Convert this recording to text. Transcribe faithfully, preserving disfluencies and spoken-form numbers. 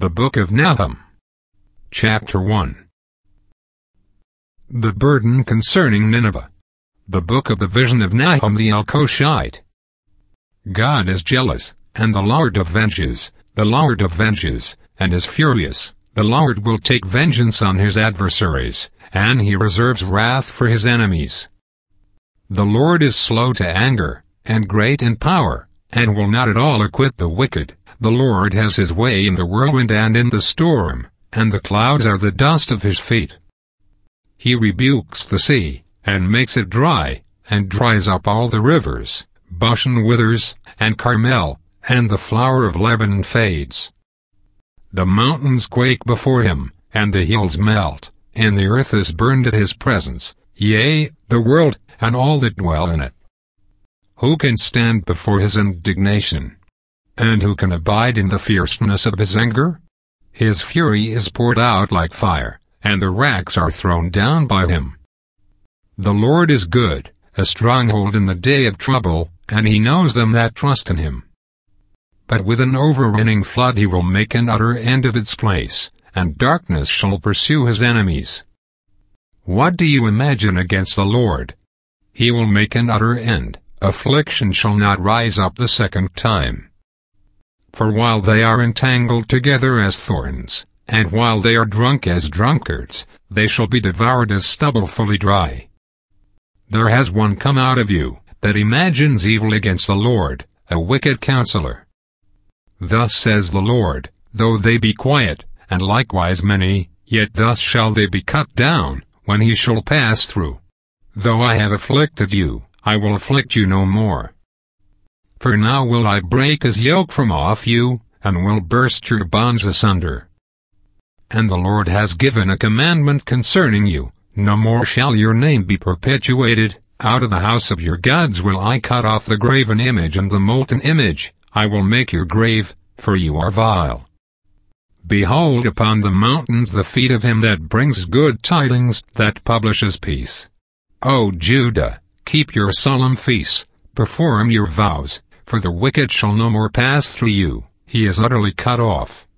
The Book of Nahum. Chapter one. The burden concerning Nineveh. The book of the vision of Nahum the Elkoshite. God is jealous, and the Lord avenges, the Lord avenges, and is furious. The Lord will take vengeance on his adversaries, and he reserves wrath for his enemies. The Lord is slow to anger, and great in power, and will not at all acquit the wicked. The Lord has his way in the whirlwind and in the storm, and the clouds are the dust of his feet. He rebukes the sea, and makes it dry, and dries up all the rivers. Bashan withers, and Carmel, and the flower of Lebanon fades. The mountains quake before him, and the hills melt, and the earth is burned at his presence, yea, the world, and all that dwell in it. Who can stand before his indignation? And who can abide in the fierceness of his anger? His fury is poured out like fire, and the racks are thrown down by him. The Lord is good, a stronghold in the day of trouble, and he knows them that trust in him. But with an overrunning flood he will make an utter end of its place, and darkness shall pursue his enemies. What do you imagine against the Lord? He will make an utter end. Affliction shall not rise up the second time. For while they are entangled together as thorns, and while they are drunk as drunkards, they shall be devoured as stubble fully dry. There has one come out of you, that imagines evil against the Lord, a wicked counselor. Thus says the Lord, though they be quiet, and likewise many, yet thus shall they be cut down, when he shall pass through. Though I have afflicted you, I will afflict you no more. For now will I break his yoke from off you, and will burst your bonds asunder. And the Lord has given a commandment concerning you, no more shall your name be perpetuated. Out of the house of your gods will I cut off the graven image and the molten image. I will make your grave, for you are vile. Behold upon the mountains the feet of him that brings good tidings, that publishes peace. O Judah, keep your solemn feasts, perform your vows, for the wicked shall no more pass through you, he is utterly cut off.